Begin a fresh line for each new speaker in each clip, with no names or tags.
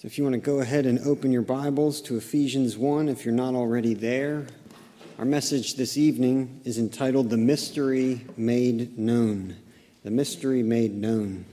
So if you want to go ahead and open your Bibles to Ephesians 1, if you're not already there. Our message this evening is entitled, The Mystery Made Known. The Mystery Made Known.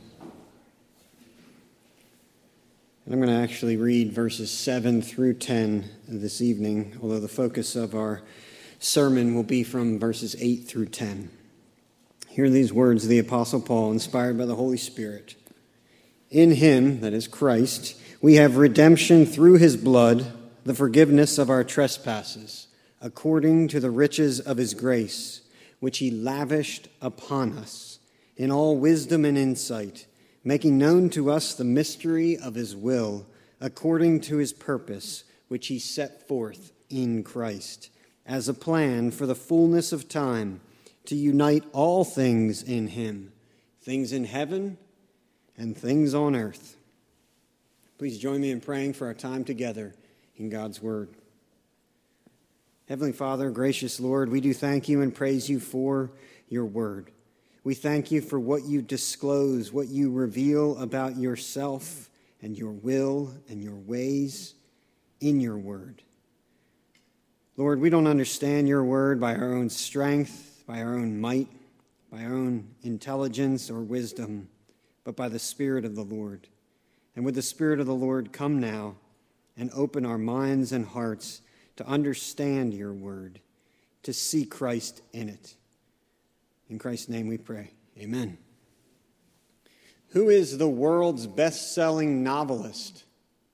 And I'm going to actually read verses 7 through 10 this evening, although the focus of our sermon will be from verses 8 through 10. Hear these words of the Apostle Paul, inspired by the Holy Spirit. In him, that is Christ, we have redemption through his blood, the forgiveness of our trespasses, according to the riches of his grace, which he lavished upon us in all wisdom and insight, making known to us the mystery of his will, according to his purpose, which he set forth in Christ, as a plan for the fullness of time, to unite all things in him, things in heaven and things on earth. Please join me in praying for our time together in God's word. Heavenly Father, gracious Lord, we do thank you and praise you for your word. We thank you for what you disclose, what you reveal about yourself and your will and your ways in your word. Lord, we don't understand your word by our own strength, by our own might, by our own intelligence or wisdom, but by the Spirit of the Lord. And with the Spirit of the Lord, come now and open our minds and hearts to understand your word, to see Christ in it. In Christ's name we pray. Amen. Who is the world's best-selling novelist?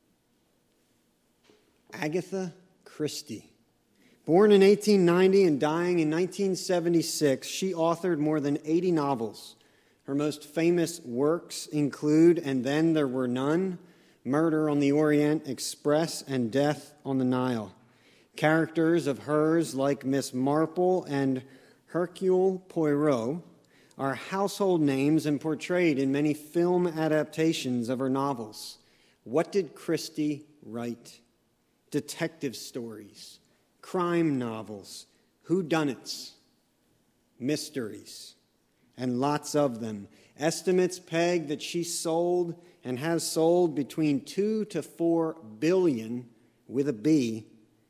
Agatha Christie. Born in 1890 and dying in 1976, she authored more than 80 novels. Her most famous works include And Then There Were None, Murder on the Orient Express, and Death on the Nile. Characters of hers like Miss Marple and Hercule Poirot are household names and portrayed in many film adaptations of her novels. What did Christie write? Detective stories, crime novels, whodunits, mysteries, and lots of them. Estimates peg that she sold and has sold between 2 to 4 billion, with a B,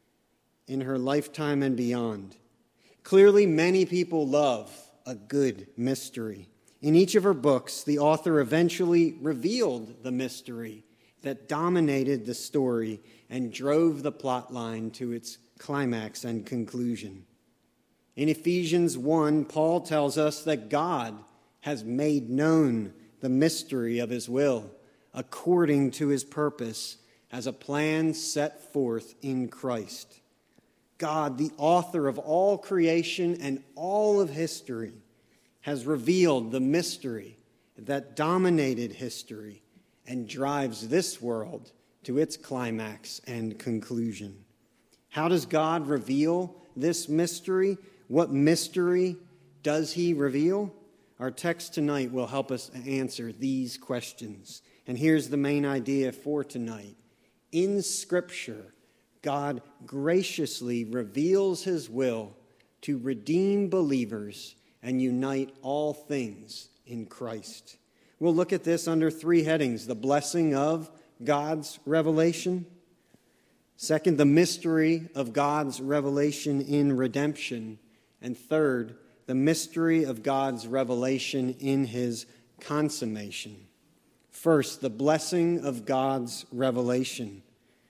in her lifetime and beyond. Clearly, many people love a good mystery. In each of her books, the author eventually revealed the mystery that dominated the story and drove the plot line to its climax and conclusion. In Ephesians 1, Paul tells us that God has made known the mystery of his will according to his purpose as a plan set forth in Christ. God, the author of all creation and all of history, has revealed the mystery that dominated history and drives this world to its climax and conclusion. How does God reveal this mystery? What mystery does he reveal? Our text tonight will help us answer these questions. And here's the main idea for tonight. In Scripture, God graciously reveals his will to redeem believers and unite all things in Christ. We'll look at this under 3 headings: the blessing of God's revelation. Second, the mystery of God's revelation in redemption. And third, the mystery of God's revelation in his consummation. First, the blessing of God's revelation.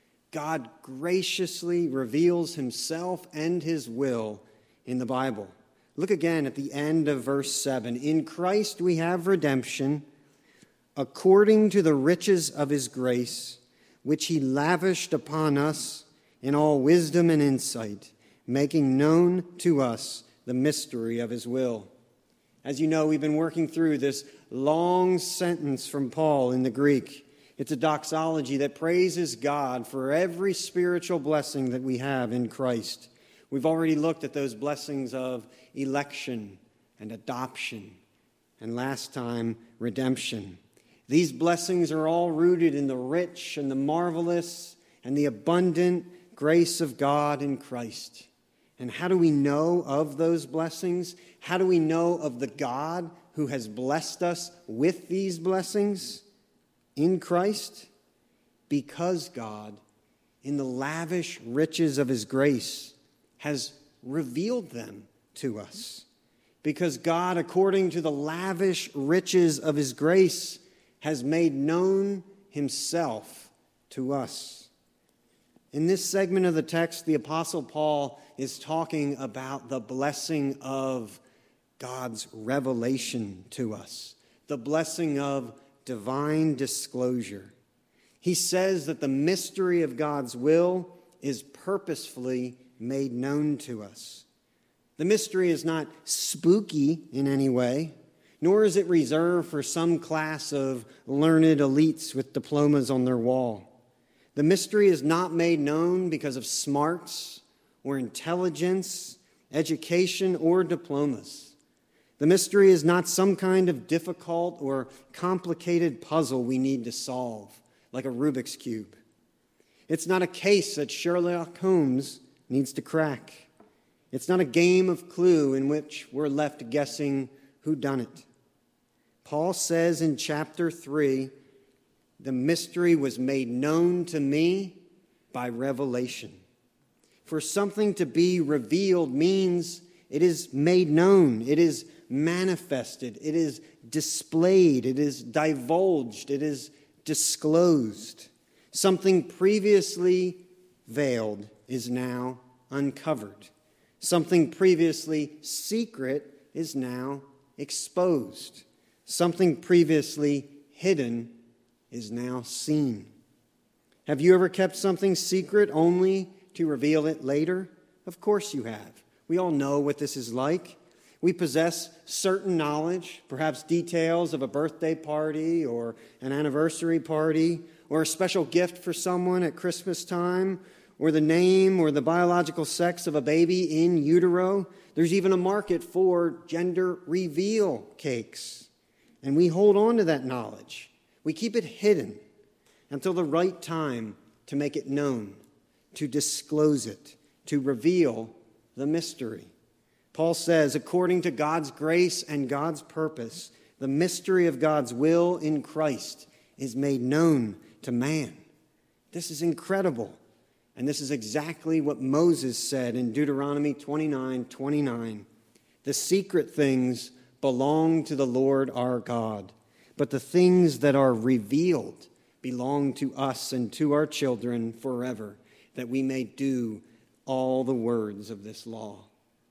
God graciously reveals himself and his will in the Bible. Look again at the end of verse 7. In Christ we have redemption, according to the riches of his grace, which he lavished upon us in all wisdom and insight, making known to us the mystery of his will. As you know, we've been working through this long sentence from Paul in the Greek. It's a doxology that praises God for every spiritual blessing that we have in Christ. We've already looked at those blessings of election and adoption, and last time, redemption. These blessings are all rooted in the rich and the marvelous and the abundant grace of God in Christ. And how do we know of those blessings? How do we know of the God who has blessed us with these blessings in Christ? because God, in the lavish riches of his grace, has revealed them to us. Because God, according to the lavish riches of his grace, has made known himself to us. In this segment of the text, the Apostle Paul is talking about the blessing of God's revelation to us, the blessing of divine disclosure. He says that the mystery of God's will is purposefully made known to us. The mystery is not spooky in any way, nor is it reserved for some class of learned elites with diplomas on their wall. The mystery is not made known because of smarts or intelligence, education, or diplomas. The mystery is not some kind of difficult or complicated puzzle we need to solve, like a Rubik's Cube. It's not a case that Sherlock Holmes needs to crack. It's not a game of Clue in which we're left guessing who done it. Paul says in chapter 3, the mystery was made known to me by revelation. For something to be revealed means it is made known, it is manifested, it is displayed, it is divulged, it is disclosed. Something previously veiled is now uncovered. Something previously secret is now exposed. Something previously hidden is now seen. Have you ever kept something secret only to reveal it later? Of course you have. We all know what this is like. We possess certain knowledge, perhaps details of a birthday party or an anniversary party or a special gift for someone at Christmas time, or the name or the biological sex of a baby in utero. There's even a market for gender reveal cakes. And we hold on to that knowledge. We keep it hidden until the right time to make it known, to disclose it, to reveal the mystery. Paul says, according to God's grace and God's purpose, the mystery of God's will in Christ is made known to man. This is incredible. And this is exactly what Moses said in Deuteronomy 29:29. The secret things belong to the Lord our God, but the things that are revealed belong to us and to our children forever, that we may do all the words of this law.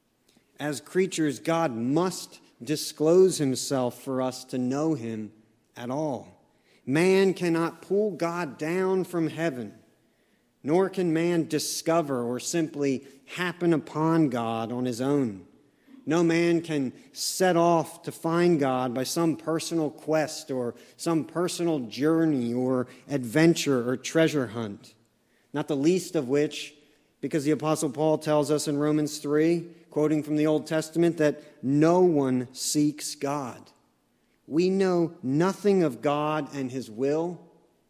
As creatures, God must disclose himself for us to know him at all. Man cannot pull God down from heaven, nor can man discover or simply happen upon God on his own. No man can set off to find God by some personal quest or some personal journey or adventure or treasure hunt. Not the least of which, because the Apostle Paul tells us in Romans 3, quoting from the Old Testament, that no one seeks God. We know nothing of God and his will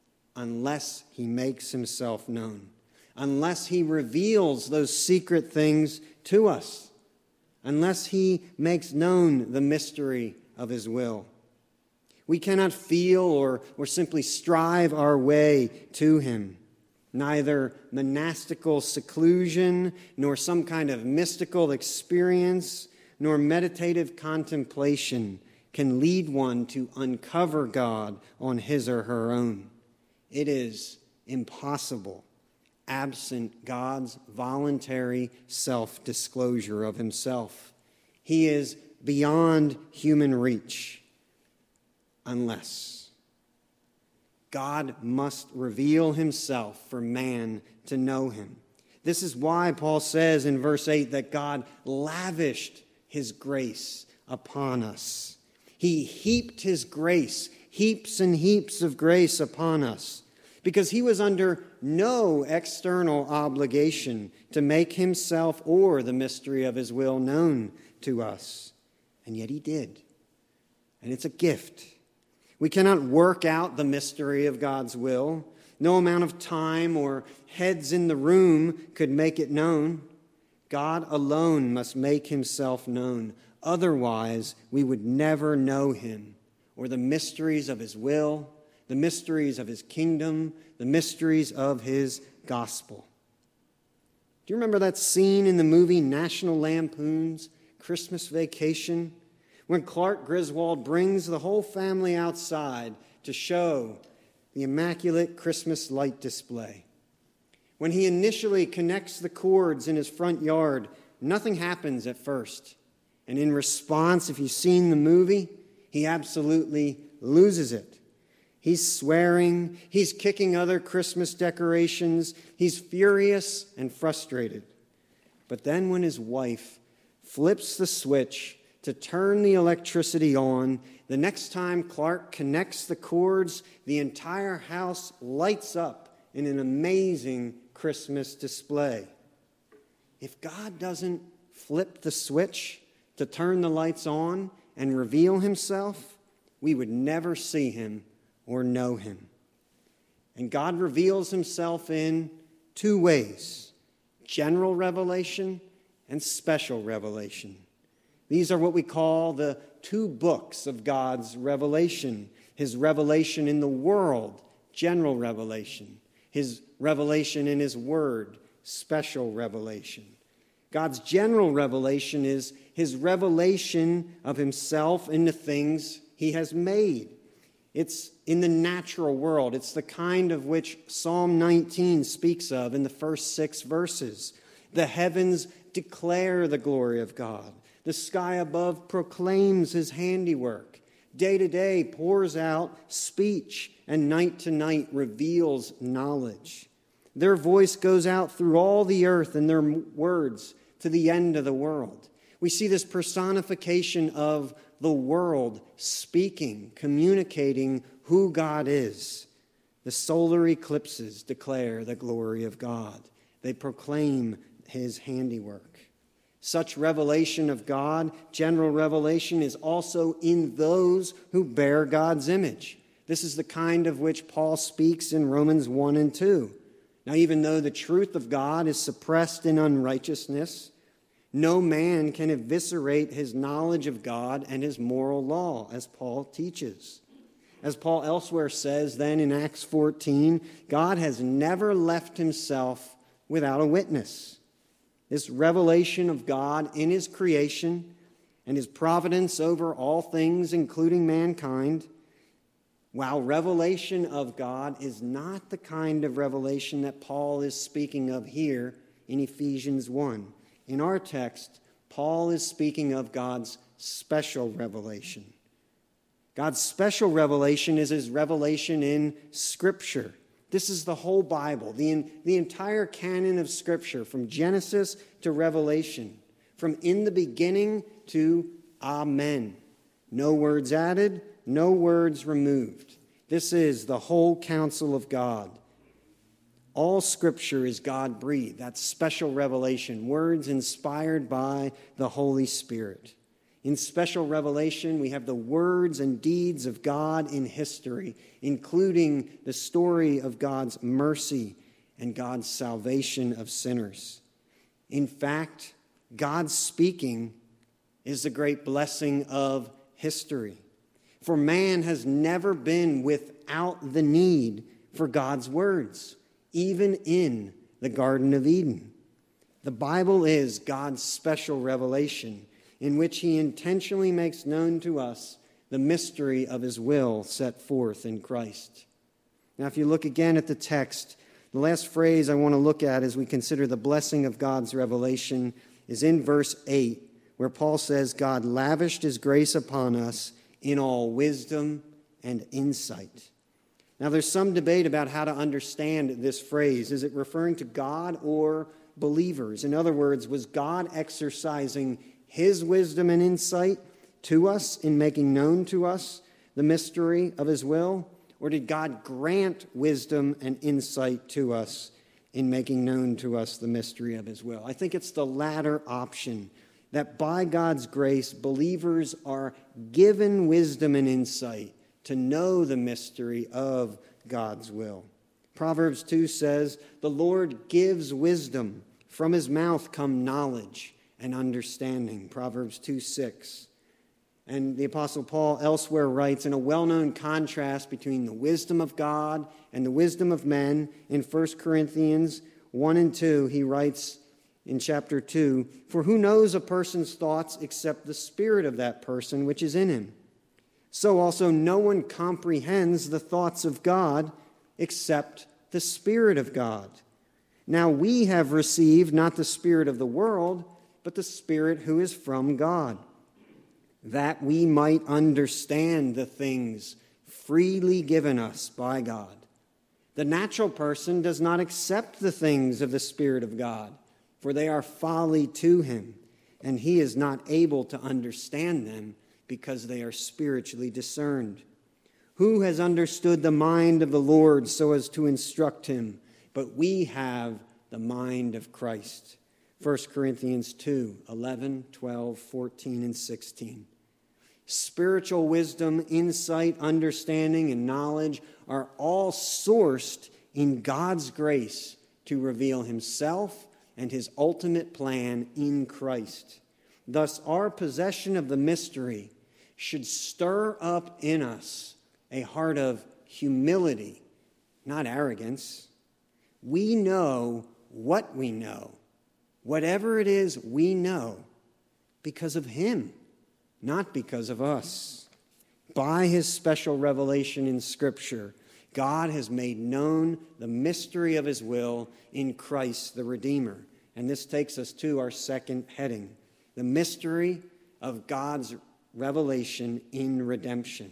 unless he makes himself known, unless he reveals those secret things to us, unless he makes known the mystery of his will. We cannot feel or simply strive our way to him. Neither monastical seclusion, nor some kind of mystical experience, nor meditative contemplation can lead one to uncover God on his or her own. It is impossible, absent God's voluntary self-disclosure of himself. He is beyond human reach, unless God must reveal himself for man to know him. This is why Paul says in verse 8 that God lavished his grace upon us. He heaped his grace, heaps and heaps of grace upon us, because he was under no external obligation to make himself or the mystery of his will known to us. And yet he did. And it's a gift. We cannot work out the mystery of God's will. No amount of time or heads in the room could make it known. God alone must make himself known. Otherwise, we would never know him or the mysteries of his will, the mysteries of his kingdom, the mysteries of his gospel. Do you remember that scene in the movie National Lampoon's Christmas Vacation, when Clark Griswold brings the whole family outside to show the immaculate Christmas light display? When he initially connects the cords in his front yard, nothing happens at first. And in response, if you've seen the movie, he absolutely loses it. He's swearing, he's kicking other Christmas decorations, he's furious and frustrated. But then when his wife flips the switch to turn the electricity on, the next time Clark connects the cords, the entire house lights up in an amazing Christmas display. If God doesn't flip the switch to turn the lights on and reveal himself, we would never see him or know him. And God reveals himself in two ways: general revelation and special revelation. These are what we call the two books of God's revelation: his revelation in the world, general revelation; his revelation in his word, special revelation. God's general revelation is his revelation of himself in the things he has made. It's in the natural world. It's the kind of which Psalm 19 speaks of in the first 6 verses. The heavens declare the glory of God. The sky above proclaims his handiwork. Day to day pours out speech, and night to night reveals knowledge. Their voice goes out through all the earth, and their words to the end of the world. We see this personification of the world speaking, communicating who God is. The solar eclipses declare the glory of God. They proclaim his handiwork. Such revelation of God, general revelation, is also in those who bear God's image. This is the kind of which Paul speaks in Romans 1 and 2. Now, even though the truth of God is suppressed in unrighteousness, no man can eviscerate his knowledge of God and his moral law, as Paul teaches. As Paul elsewhere says then in Acts 14, God has never left himself without a witness. This revelation of God in his creation and his providence over all things, including mankind, while revelation of God is not the kind of revelation that Paul is speaking of here in Ephesians 1. In our text, Paul is speaking of God's special revelation. God's special revelation is his revelation in Scripture. This is the whole Bible, the entire canon of Scripture, from Genesis to Revelation, from in the beginning to Amen. No words added, no words removed. This is the whole counsel of God. All Scripture is God-breathed. That's special revelation, words inspired by the Holy Spirit. In special revelation, we have the words and deeds of God in history, including the story of God's mercy and God's salvation of sinners. In fact, God's speaking is the great blessing of history. For man has never been without the need for God's words, even in the Garden of Eden. The Bible is God's special revelation, in which he intentionally makes known to us the mystery of his will set forth in Christ. Now, if you look again at the text, the last phrase I want to look at as we consider the blessing of God's revelation is in verse 8, where Paul says, God lavished his grace upon us in all wisdom and insight. Now, there's some debate about how to understand this phrase. Is it referring to God or believers? In other words, was God exercising his wisdom and insight to us in making known to us the mystery of his will? Or did God grant wisdom and insight to us in making known to us the mystery of his will? I think it's the latter option, that by God's grace, believers are given wisdom and insight to know the mystery of God's will. Proverbs 2 says, the Lord gives wisdom. From his mouth come knowledge and understanding. Proverbs 2:6. And the Apostle Paul elsewhere writes, in a well-known contrast between the wisdom of God and the wisdom of men, in 1 Corinthians 1 and 2, he writes in chapter 2, "For who knows a person's thoughts except the spirit of that person which is in him? So also no one comprehends the thoughts of God except the Spirit of God. Now we have received not the spirit of the world, but the Spirit who is from God, that we might understand the things freely given us by God. The natural person does not accept the things of the Spirit of God, for they are folly to him, and he is not able to understand them because they are spiritually discerned. Who has understood the mind of the Lord so as to instruct him? But we have the mind of Christ." 1 Corinthians 2, 11, 12, 14, and 16. Spiritual wisdom, insight, understanding, and knowledge are all sourced in God's grace to reveal himself and his ultimate plan in Christ. Thus, our possession of the mystery should stir up in us a heart of humility, not arrogance. We know what we know. Whatever it is, we know because of him, not because of us. By his special revelation in Scripture, God has made known the mystery of his will in Christ the Redeemer. And this takes us to our second heading, the mystery of God's revelation in redemption.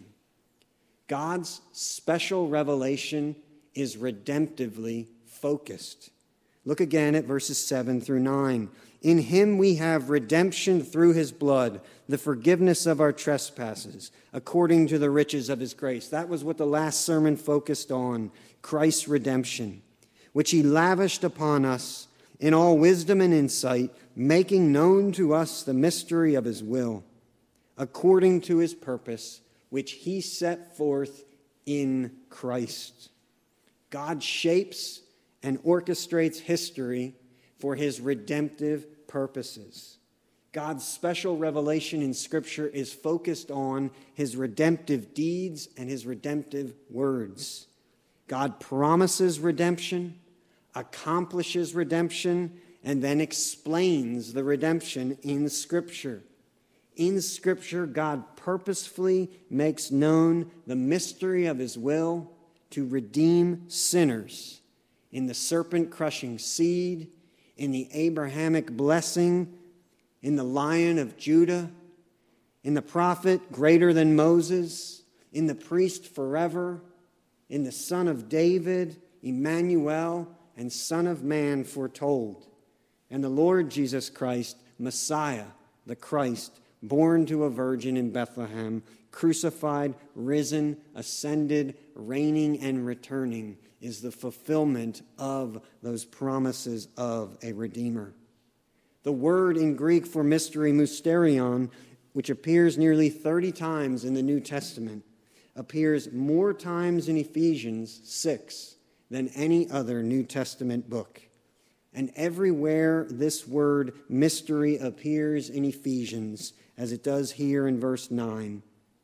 God's special revelation is redemptively focused. Look again at verses 7 through 9. "In him we have redemption through his blood, the forgiveness of our trespasses, according to the riches of his grace." That was what the last sermon focused on, Christ's redemption, which he lavished upon us in all wisdom and insight, making known to us the mystery of his will, according to his purpose, which he set forth in Christ. God shapes and orchestrates history for his redemptive purposes. God's special revelation in Scripture is focused on his redemptive deeds and his redemptive words. God promises redemption, accomplishes redemption, and then explains the redemption in Scripture. In Scripture, God purposefully makes known the mystery of his will to redeem sinners in the serpent-crushing seed, in the Abrahamic blessing, in the Lion of Judah, in the prophet greater than Moses, in the priest forever, in the Son of David, Emmanuel, and Son of Man foretold, and the Lord Jesus Christ, Messiah, the Christ, born to a virgin in Bethlehem, crucified, risen, ascended, reigning, and returning, is the fulfillment of those promises of a Redeemer. The word in Greek for mystery, mysterion, which appears nearly 30 times in the New Testament, appears more times in Ephesians 6 than any other New Testament book. And everywhere this word mystery appears in Ephesians, as it does here in verse 9,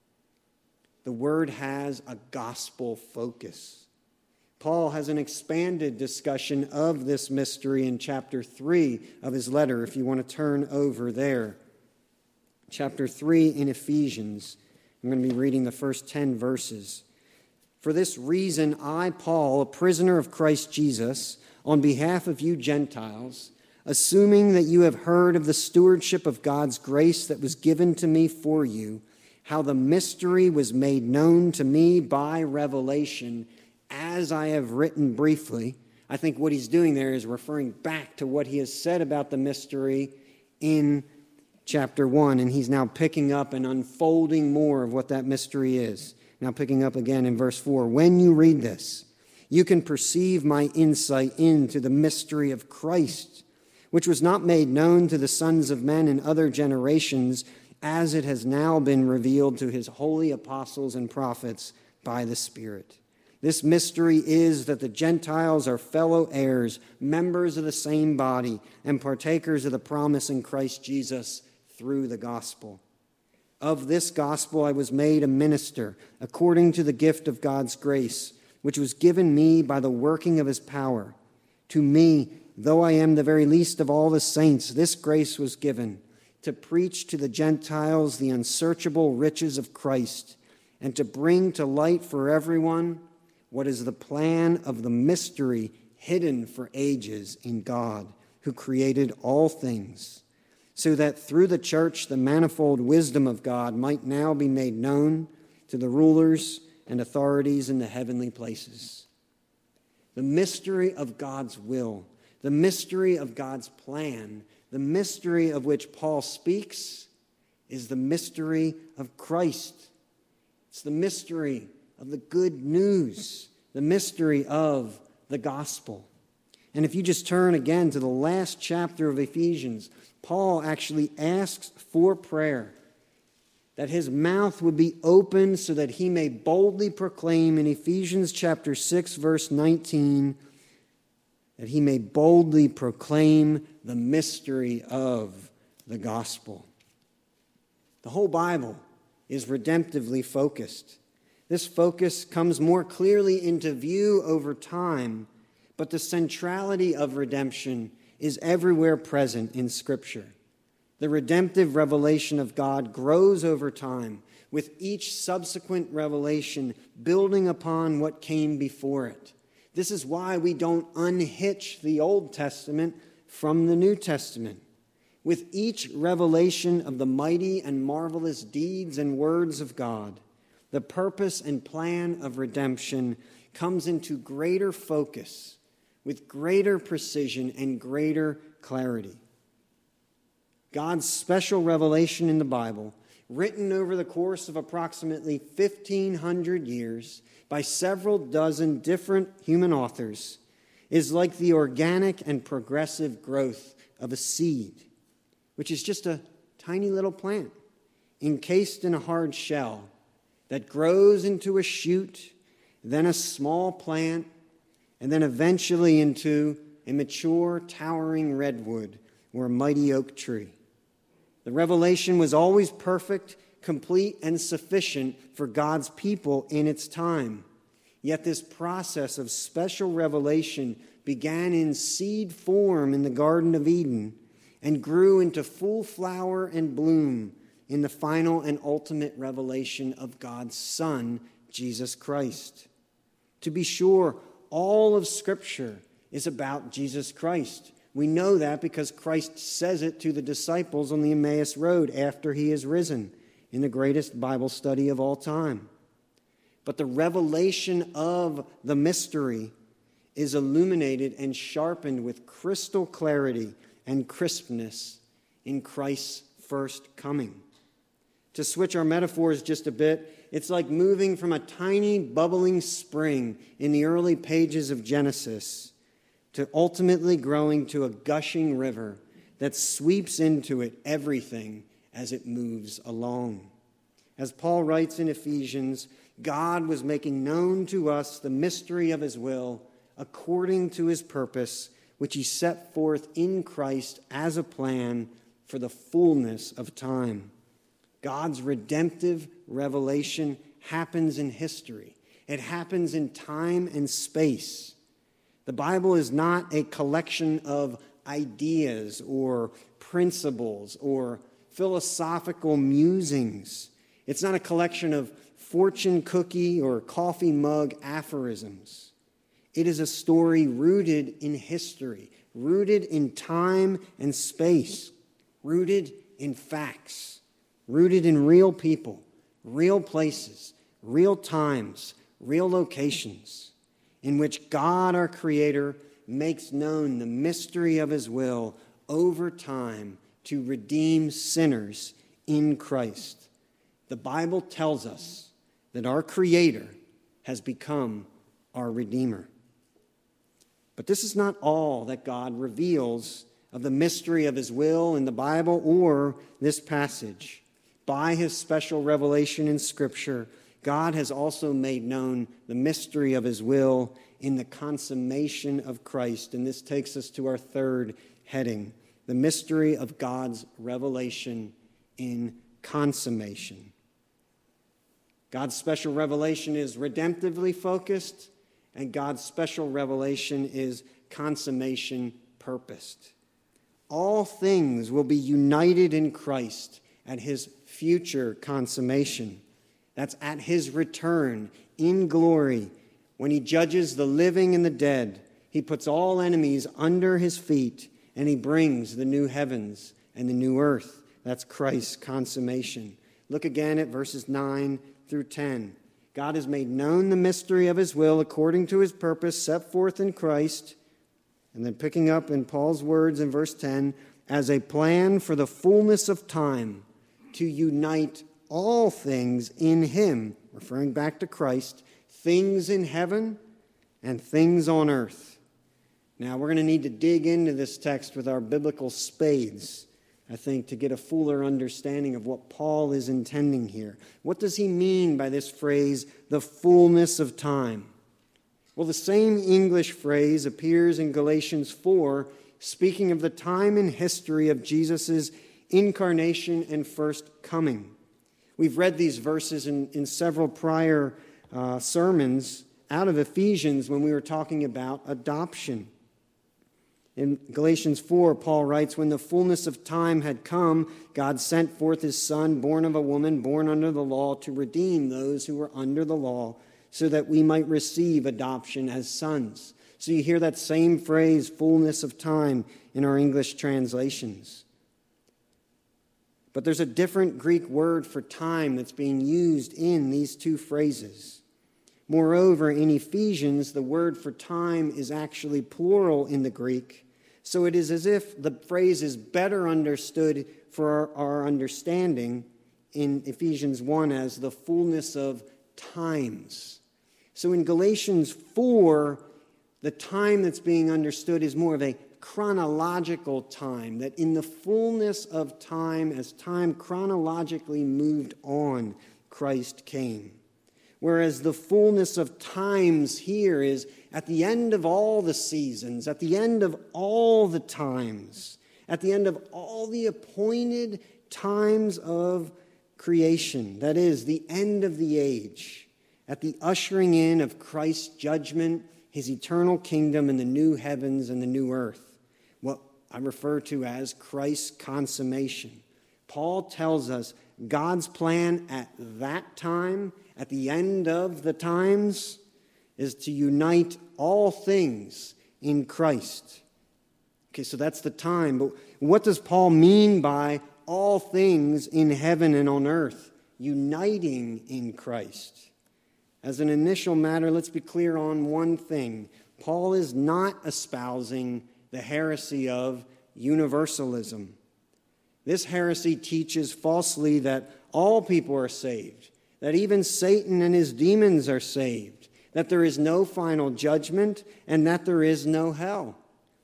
the word has a gospel focus. Paul has an expanded discussion of this mystery in chapter 3 of his letter, if you want to turn over there. Chapter 3 in Ephesians. I'm going to be reading the first 10 verses. "For this reason, I, Paul, a prisoner of Christ Jesus, on behalf of you Gentiles, assuming that you have heard of the stewardship of God's grace that was given to me for you, how the mystery was made known to me by revelation, as I have written briefly." I think what he's doing there is referring back to what he has said about the mystery in chapter 1, and he's now picking up and unfolding more of what that mystery is. Now picking up again in verse 4, "When you read this, you can perceive my insight into the mystery of Christ, which was not made known to the sons of men in other generations, as it has now been revealed to his holy apostles and prophets by the Spirit. This mystery is that the Gentiles are fellow heirs, members of the same body, and partakers of the promise in Christ Jesus through the gospel. Of this gospel I was made a minister, according to the gift of God's grace, which was given me by the working of his power. To me, though I am the very least of all the saints, this grace was given, to preach to the Gentiles the unsearchable riches of Christ, and to bring to light for everyone what is the plan of the mystery hidden for ages in God, who created all things, so that through the church the manifold wisdom of God might now be made known to the rulers and authorities in the heavenly places. The mystery of God's will, the mystery of God's plan, the mystery of which Paul speaks is the mystery of Christ. It's the mystery of the good news, the mystery of the gospel. And if you just turn again to the last chapter of Ephesians, Paul actually asks for prayer, that his mouth would be open so that he may boldly proclaim in Ephesians chapter 6, verse 19, that he may boldly proclaim the mystery of the gospel. The whole Bible is redemptively focused. This focus comes more clearly into view over time, but the centrality of redemption is everywhere present in Scripture. The redemptive revelation of God grows over time, with each subsequent revelation building upon what came before it. This is why we don't unhitch the Old Testament from the New Testament. With each revelation of the mighty and marvelous deeds and words of God, the purpose and plan of redemption comes into greater focus, with greater precision and greater clarity. God's special revelation in the Bible, written over the course of approximately 1,500 years by several dozen different human authors, is like the organic and progressive growth of a seed, which is just a tiny little plant encased in a hard shell that grows into a shoot, then a small plant, and then eventually into a mature, towering redwood or a mighty oak tree. The revelation was always perfect, complete, and sufficient for God's people in its time. Yet this process of special revelation began in seed form in the Garden of Eden and grew into full flower and bloom in the final and ultimate revelation of God's Son, Jesus Christ. To be sure, all of Scripture is about Jesus Christ. We know that because Christ says it to the disciples on the Emmaus Road after he is risen in the greatest Bible study of all time. But the revelation of the mystery is illuminated and sharpened with crystal clarity and crispness in Christ's first coming. To switch our metaphors just a bit, it's like moving from a tiny bubbling spring in the early pages of Genesis to ultimately growing to a gushing river that sweeps into it everything as it moves along. As Paul writes in Ephesians, God was making known to us the mystery of his will according to his purpose, which he set forth in Christ as a plan for the fullness of time. God's redemptive revelation happens in history. It happens in time and space. The Bible is not a collection of ideas or principles or philosophical musings. It's not a collection of fortune cookie or coffee mug aphorisms. It is a story rooted in history, rooted in time and space, rooted in facts, rooted in real people, real places, real times, real locations, in which God, our Creator, makes known the mystery of his will over time to redeem sinners in Christ. The Bible tells us that our Creator has become our Redeemer. But this is not all that God reveals of the mystery of his will in the Bible or this passage. By his special revelation in Scripture, God has also made known the mystery of his will in the consummation of Christ. And this takes us to our third heading, the mystery of God's revelation in consummation. God's special revelation is redemptively focused, and God's special revelation is consummation purposed. All things will be united in Christ at his future consummation. That's at his return in glory. When he judges the living and the dead, he puts all enemies under his feet, and he brings the new heavens and the new earth. That's Christ's consummation. Look again at verses 9 through 10. God has made known the mystery of his will according to his purpose set forth in Christ. And then picking up in Paul's words in verse 10, as a plan for the fullness of time to unite all things in him, referring back to Christ, things in heaven and things on earth. Now, we're going to need to dig into this text with our biblical spades, I think, to get a fuller understanding of what Paul is intending here. What does he mean by this phrase, the fullness of time? Well, the same English phrase appears in Galatians 4, speaking of the time and history of Jesus' incarnation and first coming. We've read these verses in several prior sermons out of Ephesians when we were talking about adoption. In Galatians 4, Paul writes, when the fullness of time had come, God sent forth his Son, born of a woman, born under the law, to redeem those who were under the law, so that we might receive adoption as sons. So you hear that same phrase, fullness of time, in our English translations. But there's a different Greek word for time that's being used in these two phrases. Moreover, in Ephesians, the word for time is actually plural in the Greek, so it is as if the phrase is better understood for our understanding in Ephesians 1 as the fullness of times. So in Galatians 4, the time that's being understood is more of a chronological time, that in the fullness of time, as time chronologically moved on, Christ came. Whereas the fullness of times here is at the end of all the seasons, at the end of all the times, at the end of all the appointed times of creation, that is, the end of the age, at the ushering in of Christ's judgment, his eternal kingdom, and the new heavens and the new earth, what I refer to as Christ's consummation. Paul tells us God's plan at that time, at the end of the times, is to unite all things in Christ. Okay, so that's the time. But what does Paul mean by all things in heaven and on earth uniting in Christ? As an initial matter, let's be clear on one thing. Paul is not espousing the heresy of universalism. This heresy teaches falsely that all people are saved, that even Satan and his demons are saved, that there is no final judgment, and that there is no hell.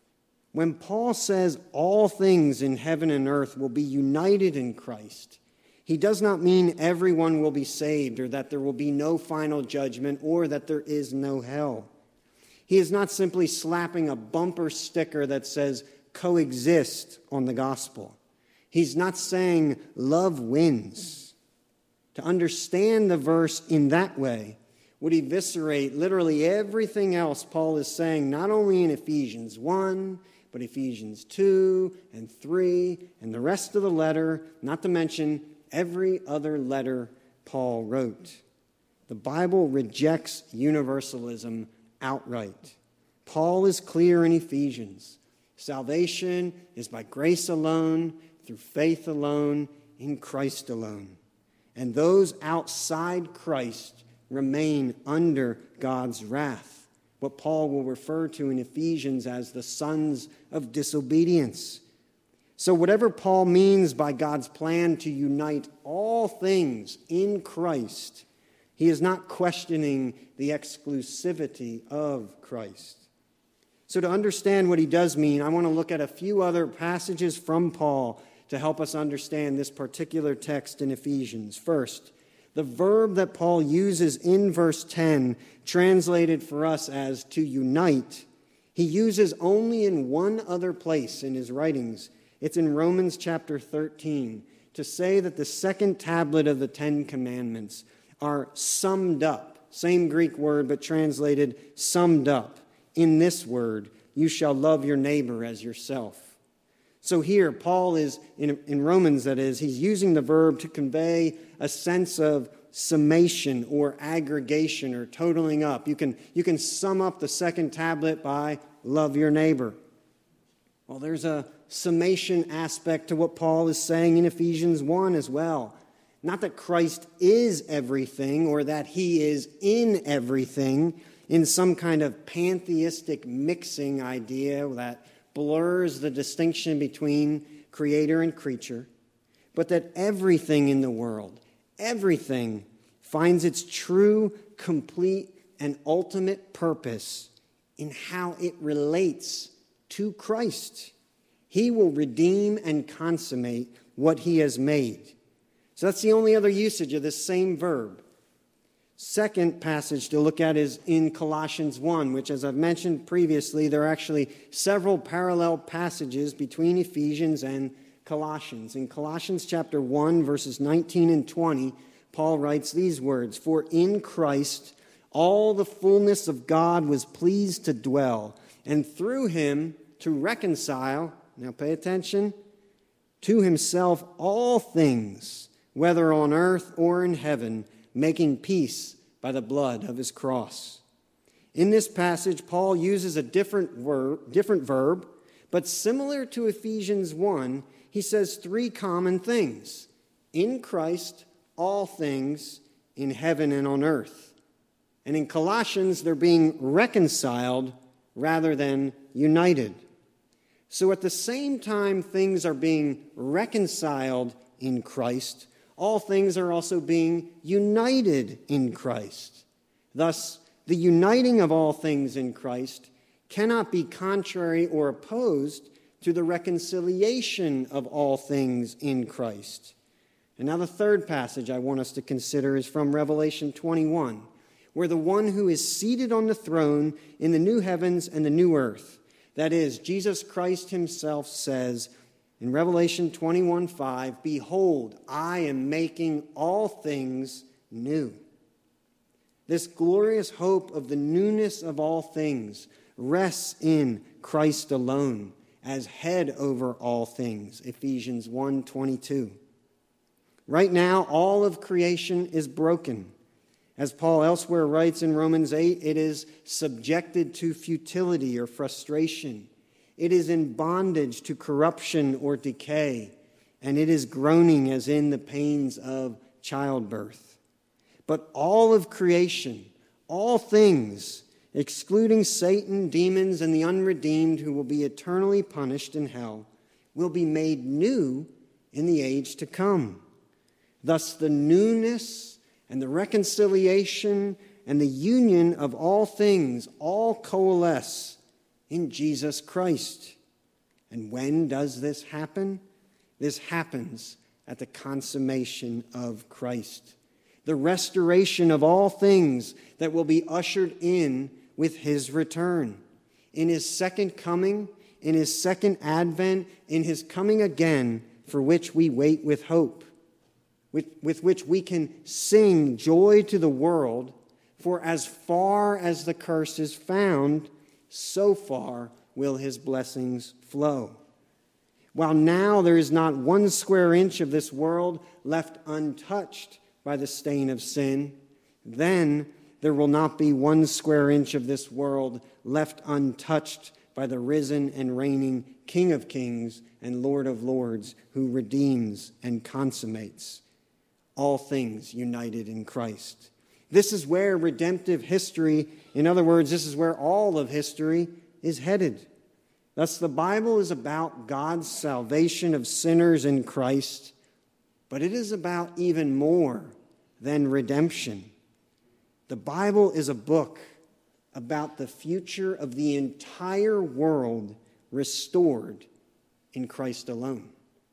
When Paul says all things in heaven and earth will be united in Christ, he does not mean everyone will be saved or that there will be no final judgment or that there is no hell. He is not simply slapping a bumper sticker that says coexist on the gospel. He's not saying love wins. To understand the verse in that way would eviscerate literally everything else Paul is saying, not only in Ephesians 1, but Ephesians 2 and 3 and the rest of the letter, not to mention every other letter Paul wrote. The Bible rejects universalism outright. Paul is clear in Ephesians. Salvation is by grace alone, through faith alone, in Christ alone. And those outside Christ remain under God's wrath, what Paul will refer to in Ephesians as the sons of disobedience. So whatever Paul means by God's plan to unite all things in Christ, he is not questioning the exclusivity of Christ. So to understand what he does mean, I want to look at a few other passages from Paul to help us understand this particular text in Ephesians. First, the verb that Paul uses in verse 10, translated for us as to unite, he uses only in one other place in his writings. It's in Romans chapter 13, to say that the second tablet of the Ten Commandments are summed up, same Greek word but translated summed up, in this word, you shall love your neighbor as yourself. So here, Paul is, in Romans that is, he's using the verb to convey a sense of summation or aggregation or totaling up. You can sum up the second tablet by love your neighbor. Well, there's a summation aspect to what Paul is saying in Ephesians 1 as well. Not that Christ is everything or that he is in everything in some kind of pantheistic mixing idea that blurs the distinction between creator and creature, but that everything in the world, everything finds its true, complete, and ultimate purpose in how it relates to Christ. He will redeem and consummate what he has made. So that's the only other usage of this same verb. Second passage to look at is in Colossians 1, which, as I've mentioned previously, there are actually several parallel passages between Ephesians and Colossians. In Colossians chapter 1, verses 19 and 20, Paul writes these words, "For in Christ all the fullness of God was pleased to dwell, and through him to reconcile," now pay attention, "to himself all things, whether on earth or in heaven, making peace by the blood of his cross." In this passage, Paul uses a different verb, but similar to Ephesians 1, he says three common things. In Christ, all things in heaven and on earth. And in Colossians, they're being reconciled rather than united. So at the same time things are being reconciled in Christ, all things are also being united in Christ. Thus, the uniting of all things in Christ cannot be contrary or opposed to the reconciliation of all things in Christ. And now the third passage I want us to consider is from Revelation 21, where the one who is seated on the throne in the new heavens and the new earth, that is, Jesus Christ himself, says, in Revelation 21:5, "Behold, I am making all things new." This glorious hope of the newness of all things rests in Christ alone as head over all things, Ephesians 1:22. Right now, all of creation is broken. As Paul elsewhere writes in Romans 8, it is subjected to futility or frustration. It is in bondage to corruption or decay, and it is groaning as in the pains of childbirth. But all of creation, all things, excluding Satan, demons, and the unredeemed who will be eternally punished in hell, will be made new in the age to come. Thus, the newness and the reconciliation and the union of all things all coalesce in Jesus Christ. And when does this happen? This happens at the consummation of Christ. The restoration of all things that will be ushered in with his return. In his second coming, in his second advent, in his coming again, for which we wait with hope, with which we can sing joy to the world, for as far as the curse is found, so far will his blessings flow. While now there is not 1 square inch of this world left untouched by the stain of sin, then there will not be 1 square inch of this world left untouched by the risen and reigning King of Kings and Lord of Lords, who redeems and consummates all things united in Christ. This is where redemptive history, in other words, this is where all of history is headed. Thus, the Bible is about God's salvation of sinners in Christ, but it is about even more than redemption. The Bible is a book about the future of the entire world restored in Christ alone.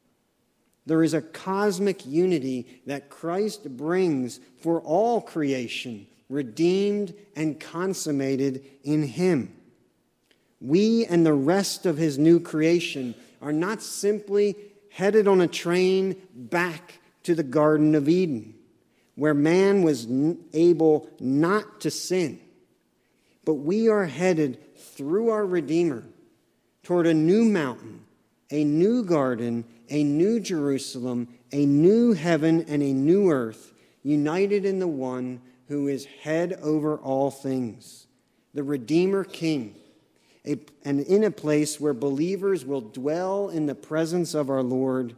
There is a cosmic unity that Christ brings for all creation, redeemed and consummated in him. We and the rest of his new creation are not simply headed on a train back to the Garden of Eden, where man was able not to sin. But we are headed through our Redeemer toward a new mountain, a new garden, a new Jerusalem, a new heaven, and a new earth, united in the one who is head over all things, the Redeemer King, and in a place where believers will dwell in the presence of our Lord,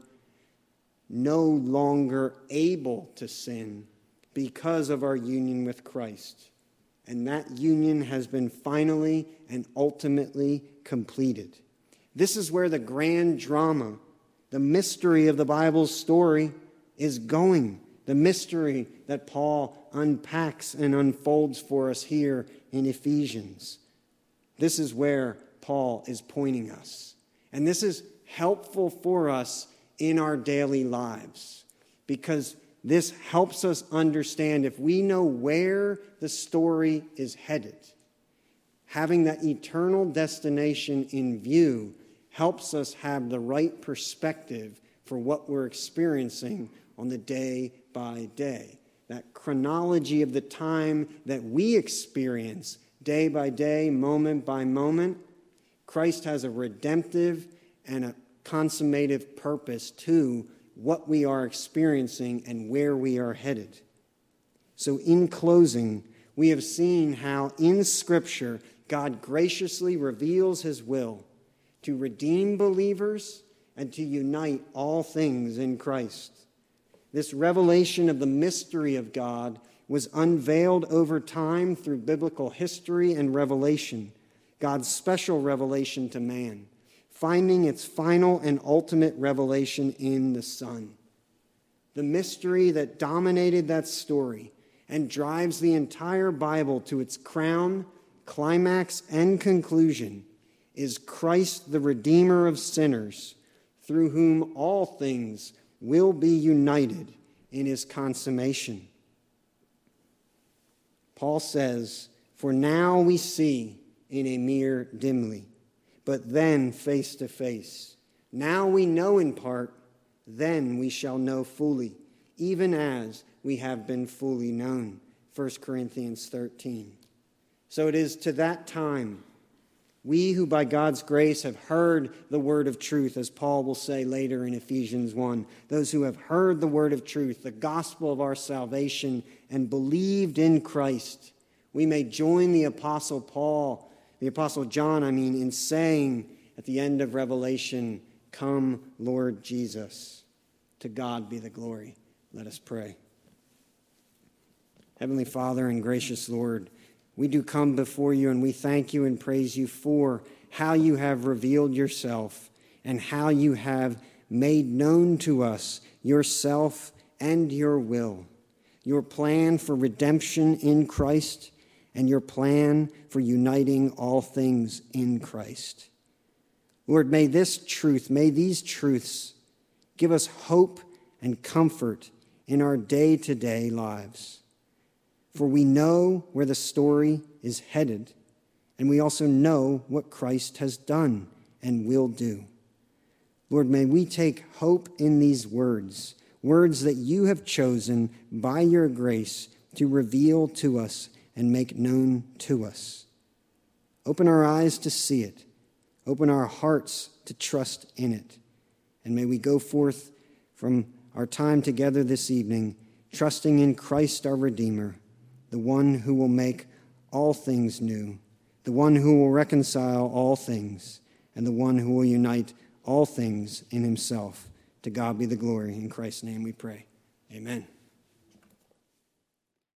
no longer able to sin because of our union with Christ. And that union has been finally and ultimately completed. This is where the grand drama, the mystery of the Bible's story, is going. The mystery that Paul unpacks and unfolds for us here in Ephesians. This is where Paul is pointing us. And this is helpful for us in our daily lives, because this helps us understand, if we know where the story is headed, having that eternal destination in view helps us have the right perspective for what we're experiencing on the day by day. That chronology of the time that we experience day by day, moment by moment, Christ has a redemptive and a consummative purpose to what we are experiencing and where we are headed. So in closing, we have seen how in Scripture God graciously reveals his will to redeem believers and to unite all things in Christ. This revelation of the mystery of God was unveiled over time through biblical history and revelation, God's special revelation to man, finding its final and ultimate revelation in the Son. The mystery that dominated that story and drives the entire Bible to its crown, climax, and conclusion is Christ, the Redeemer of sinners, through whom all things will be united in his consummation. Paul says, "For now we see in a mirror dimly, but then face to face. Now we know in part, then we shall know fully, even as we have been fully known." 1 Corinthians 13. So it is to that time, we who by God's grace have heard the word of truth, as Paul will say later in Ephesians 1, those who have heard the word of truth, the gospel of our salvation, and believed in Christ, we may join the Apostle John, in saying at the end of Revelation, "Come, Lord Jesus." To God be the glory. Let us pray. Heavenly Father and gracious Lord, we do come before you and we thank you and praise you for how you have revealed yourself and how you have made known to us yourself and your will, your plan for redemption in Christ, and your plan for uniting all things in Christ. Lord, may these truths give us hope and comfort in our day-to-day lives. For we know where the story is headed, and we also know what Christ has done and will do. Lord, may we take hope in these words that you have chosen by your grace to reveal to us and make known to us. Open our eyes to see it. Open our hearts to trust in it. And may we go forth from our time together this evening, trusting in Christ our Redeemer, the one who will make all things new, the one who will reconcile all things, and the one who will unite all things in himself. To God be the glory. In Christ's name we pray. Amen.